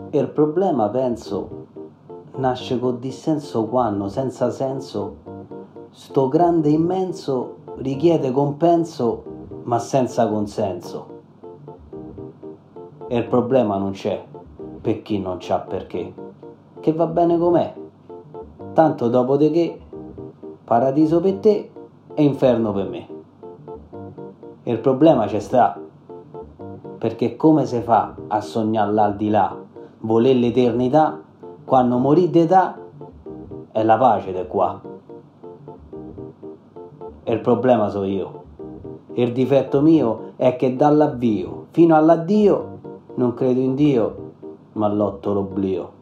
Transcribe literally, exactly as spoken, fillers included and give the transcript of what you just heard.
E il problema, penso, nasce col dissenso quando, senza senso, sto grande immenso richiede compenso, ma senza consenso. E il problema non c'è per chi non c'ha perché, che va bene com'è. Tanto dopo di che, paradiso per te e inferno per me. E il problema c'è sta, perché come si fa a sognare l'aldilà, voler l'eternità, quando morì d'età è la pace di qua. E il problema so io. Il difetto mio è che dall'avvio fino all'addio non credo in Dio, ma lotto l'oblio.